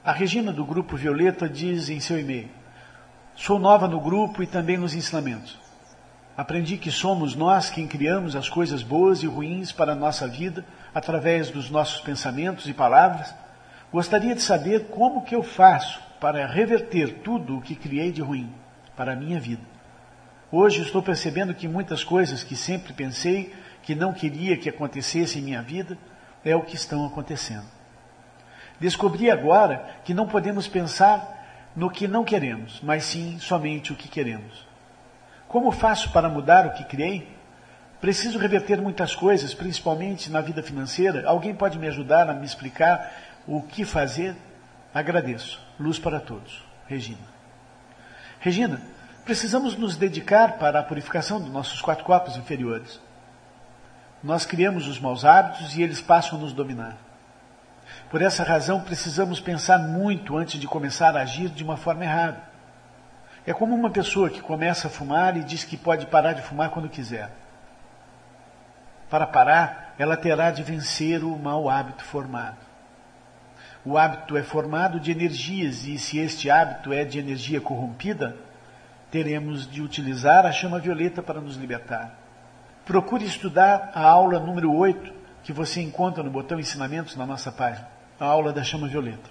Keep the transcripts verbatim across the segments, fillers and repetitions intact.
A Regina, do Grupo Violeta, diz em seu e-mail: sou nova no grupo e também nos ensinamentos. Aprendi que somos nós quem criamos as coisas boas e ruins para a nossa vida através dos nossos pensamentos e palavras. Gostaria de saber como que eu faço para reverter tudo o que criei de ruim para a minha vida. Hoje estou percebendo que muitas coisas que sempre pensei que não queria que acontecesse em minha vida é o que estão acontecendo. Descobri agora que não podemos pensar no que não queremos, mas sim somente o que queremos. Como faço para mudar o que criei? Preciso reverter muitas coisas, principalmente na vida financeira. Alguém pode me ajudar a me explicar o que fazer? Agradeço. Luz para todos. Regina. Regina, precisamos nos dedicar para a purificação dos nossos quatro corpos inferiores. Nós criamos os maus hábitos e eles passam a nos dominar. Por essa razão, precisamos pensar muito antes de começar a agir de uma forma errada. É como uma pessoa que começa a fumar e diz que pode parar de fumar quando quiser. Para parar, ela terá de vencer o mau hábito formado. O hábito é formado de energias e se este hábito é de energia corrompida, teremos de utilizar a chama violeta para nos libertar. Procure estudar a aula número oito, que você encontra no botão Ensinamentos na nossa página, a aula da chama violeta.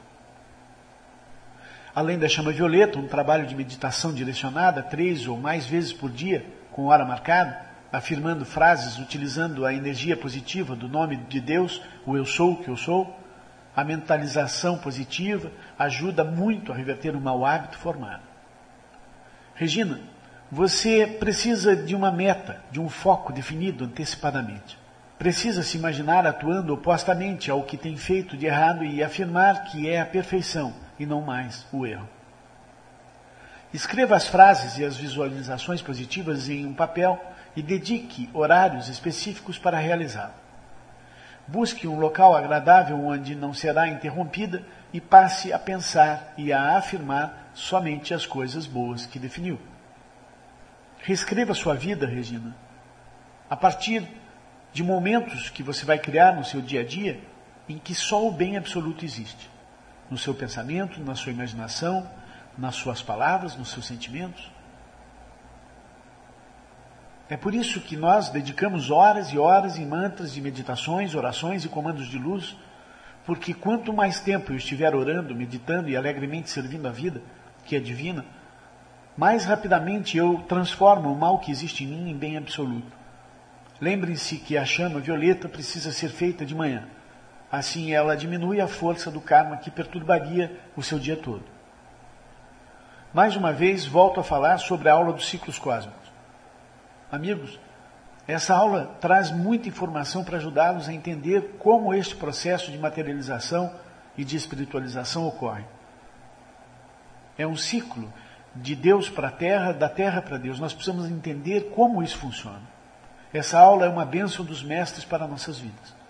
Além da chama violeta, um trabalho de meditação direcionada três ou mais vezes por dia, com hora marcada, afirmando frases utilizando a energia positiva do nome de Deus, o eu sou, que eu sou. A mentalização positiva ajuda muito a reverter o mau hábito formado. Regina, você precisa de uma meta, de um foco definido antecipadamente. Precisa se imaginar atuando opostamente ao que tem feito de errado e afirmar que é a perfeição e não mais o erro. Escreva as frases e as visualizações positivas em um papel e dedique horários específicos para realizá-lo. Busque um local agradável onde não será interrompida e passe a pensar e a afirmar somente as coisas boas que definiu. Reescreva sua vida, Regina, a partir de momentos que você vai criar no seu dia a dia em que só o bem absoluto existe. No seu pensamento, na sua imaginação, nas suas palavras, nos seus sentimentos. É por isso que nós dedicamos horas e horas em mantras, de meditações, orações e comandos de luz, porque quanto mais tempo eu estiver orando, meditando e alegremente servindo a vida, que é divina, mais rapidamente eu transformo o mal que existe em mim em bem absoluto. Lembrem-se que a chama violeta precisa ser feita de manhã. Assim ela diminui a força do karma que perturbaria o seu dia todo. Mais uma vez, volto a falar sobre a aula dos ciclos cósmicos. Amigos, essa aula traz muita informação para ajudá-los a entender como este processo de materialização e de espiritualização ocorre. É um ciclo de Deus para a Terra, da Terra para Deus. Nós precisamos entender como isso funciona. Essa aula é uma bênção dos mestres para nossas vidas.